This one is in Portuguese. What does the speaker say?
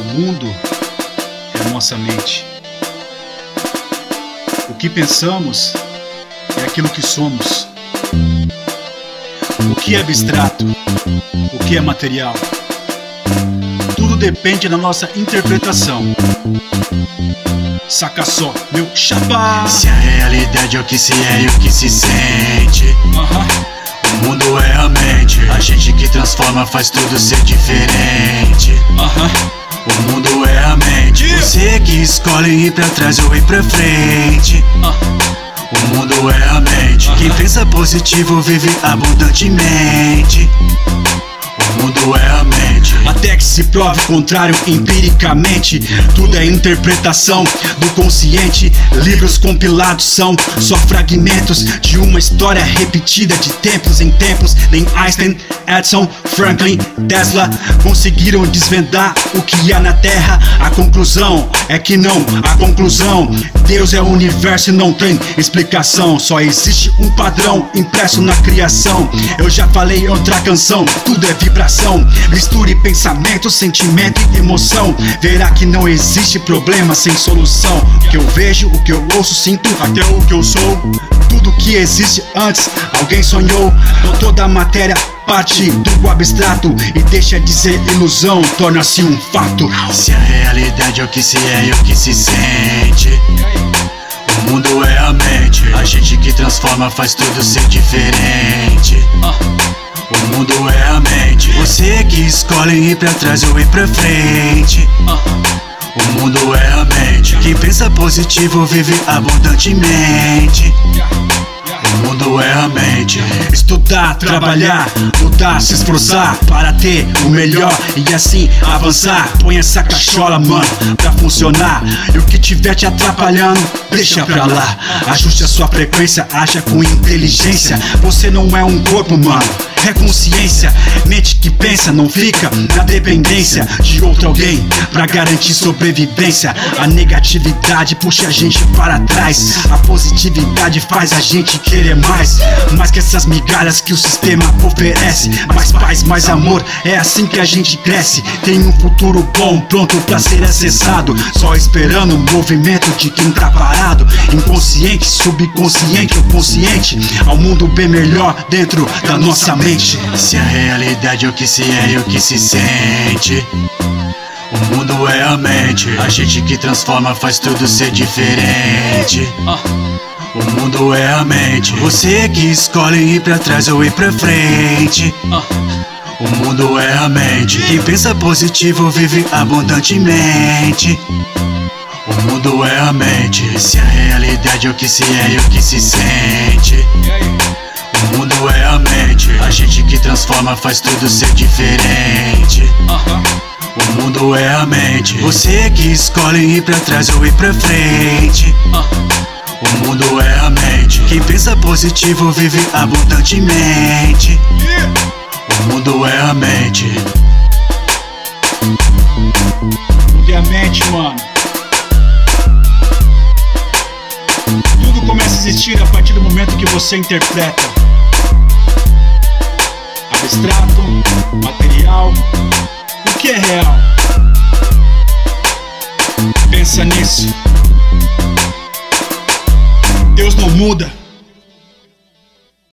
mundo é a nossa mente. O que pensamos é aquilo que somos. O que é abstrato? O que é material? Tudo depende da nossa interpretação. Saca só, meu chapa! Se a realidade é o que se é e o que se sente, o mundo é a mente. A gente que transforma faz tudo ser diferente. O mundo é a mente. Você que escolhe ir pra trás ou ir pra frente. O mundo é a mente. Quem pensa positivo vive abundantemente. O mundo é a mente. Até que se prove o contrário empiricamente. Tudo é interpretação do consciente. Livros compilados são só fragmentos de uma história repetida de tempos em tempos. Nem Einstein, Edison, Franklin, Tesla conseguiram desvendar o que há na Terra. A conclusão é que não. A conclusão: Deus é o universo e não tem explicação. Só existe um padrão impresso na criação. Eu já falei em outra canção, tudo é vibração. Misture pensamento, sentimento e emoção. Verá que não existe problema sem solução. O que eu vejo, o que eu ouço, sinto, até o que eu sou. Tudo que existe antes, alguém sonhou. Toda a matéria parte do abstrato e deixa de ser ilusão, torna-se um fato. Se a realidade é o que se é e o que se sente, o mundo é a mente. A gente que transforma faz tudo ser diferente. O mundo é a mente. Você que escolhe ir pra trás ou ir pra frente. O mundo é a mente. Quem pensa positivo vive abundantemente. O mundo é a mente. Estudar, trabalhar, lutar, se esforçar para ter o melhor e assim avançar. Põe essa cachola, mano, pra funcionar. E o que tiver te atrapalhando, deixa pra lá. Ajuste a sua frequência, acha com inteligência. Você não é um corpo, mano, é consciência. Mente que pensa não fica na dependência de outro alguém pra garantir sobrevivência. A negatividade puxa a gente para trás. A positividade faz a gente querer mais que essas migalhas que o sistema oferece. Mais paz, mais amor, é assim que a gente cresce. Tem um futuro bom, pronto pra ser acessado. Só esperando o movimento de quem tá parado. Inconsciente, subconsciente ou consciente, ao mundo bem melhor dentro da nossa mente. Se a realidade é o que se é e o que se sente, o mundo é a mente. A gente que transforma faz tudo ser diferente. O mundo é a mente. Você que escolhe ir pra trás ou ir pra frente. O mundo é a mente. Quem pensa positivo vive abundantemente. O mundo é a mente. Se a realidade é o que se é e o que se sente, o mundo é a mente. A gente que transforma faz tudo ser diferente. O mundo é a mente. Você que escolhe ir pra trás ou ir pra frente. O mundo é a mente. Quem pensa positivo vive abundantemente. O mundo é a mente. O mundo é a mente, mano. Tudo começa a existir a partir do momento que você interpreta. Abstrato, material, o que é real? Pensa nisso. Deus não muda.